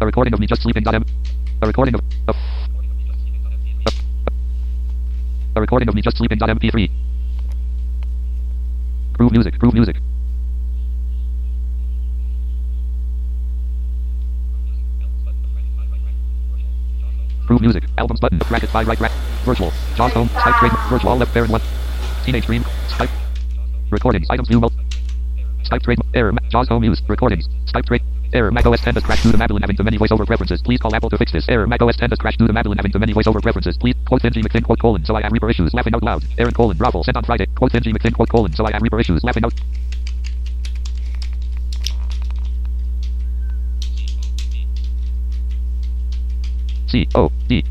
A recording of me just sleeping.m. A recording of... A recording of me just sleeping.mp3. Groove music. Groove music. Groove music. Albums button. Bracket 5 right bracket. Virtual. Jaws home. Skype trade. Virtual left parent 1. Teenage Dream. Skype. Recordings. Items view mode. Skype trade. Error. Jaws home use. Recordings. Skype trade. Error. Mac OS 10 has crashed due to Madeline having too many voiceover preferences. Please call Apple to fix this. Error. Mac OS 10 has crashed due to Madeline having too many voiceover preferences. Please quote Finji McThin quote colon. So I have Reaper issues. Laughing out loud. Aaron colon. Raffle sent on Friday. Quote Finji McThin quote colon. So I have Reaper issues. Laughing out. C-O-D.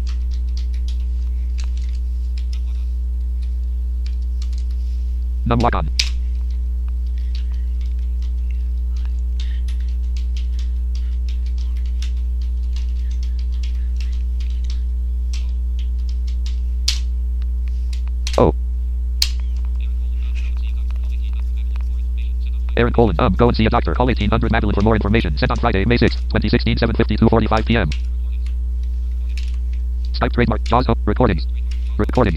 Numlock on. Oh. Aaron colon. Go and see a doctor. Call 1800 Madeline for more information. Sent on Friday, May 6th, 2016, 7:52:45 p.m. Skype trademark. Jaws home. Recordings. Recordings.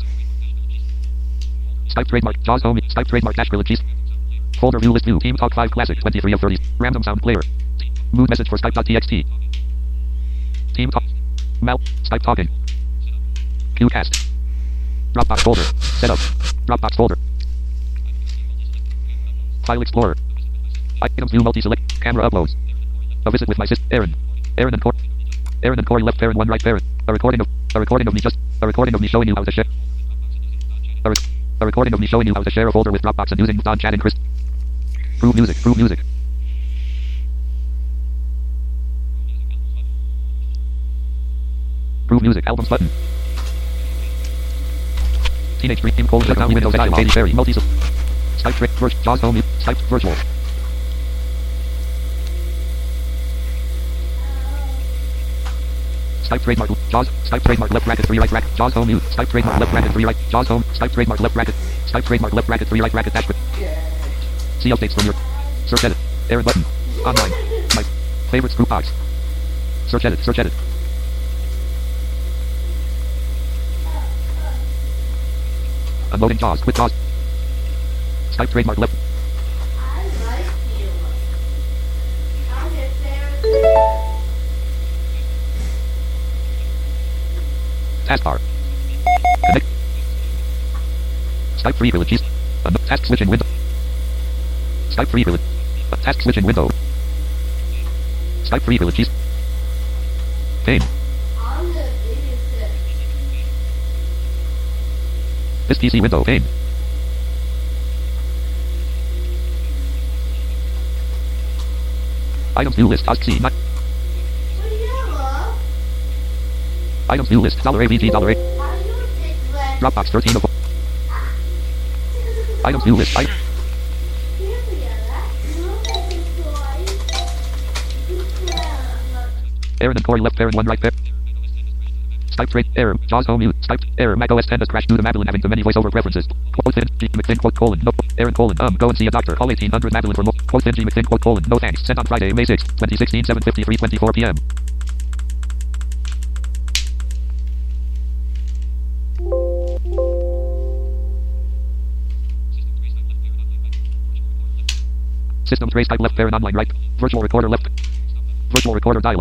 Skype trademark. Jaws home. Skype trademark. Dash Trilogies. Folder view list view. Team Talk 5 Classic. 23 of 30. Random sound player. Mood message for Skype.txt. Team Talk. Mal. Skype talking. Qcast. Dropbox folder. Setup. Dropbox folder. File Explorer. Items view multi-select. Camera uploads. A visit with my sister. Aaron. Aaron and Corey. Aaron and Corey left parent 1 right parent. A recording of me showing you how to share. A recording of me showing you how to share a folder with Dropbox and using Don Chat and Chris. Groove music. Groove music. Groove music. Albums button. Teenage Dream colon. Shut down Windows dialog. Katy Perry. Multi. Skype trick. Jaws home. Skype virtual. Skype trademark. Jaws. Skype trademark left bracket 3 right bracket. Jaws home mute. Skype trademark left bracket 3 right. Jaws home. Skype trademark left bracket. Skype trademark left bracket 3 right bracket dash. See updates from your search edit. Aaron button. Online. My favorites group box. Search edit. Search edit. Unloading Jaws. Quit Jaws. Skype trademark left. I like you. I'm your favorite. Taskbar. Connect. Skype free privileges. Task switching window. Skype free privilege. Task switching window. Skype free privileges. Pane. I'm the biggest. This PC window. Pane. Items view list. Task C. Not. What do you love? Items view list. $AVG. $8. Are you a big red? Dropbox 13 of. Items view list. Aaron and Corey left parent 1 right parent. Skype trade. Error. Jaws home mute. Skype. Error. Mac OS 10 has crashed due to Madeline having too many voiceover preferences. Quote Finji McThin quote colon. No. Aaron colon. Go and see a doctor. Call 1800 Madeline for more. Quote Finji McThin quote colon. No thanks. Sent on Friday, May 6th, 2016, 7:53:24 p.m. System trace type left parent online right. Virtual recorder left. Virtual recorder dialog.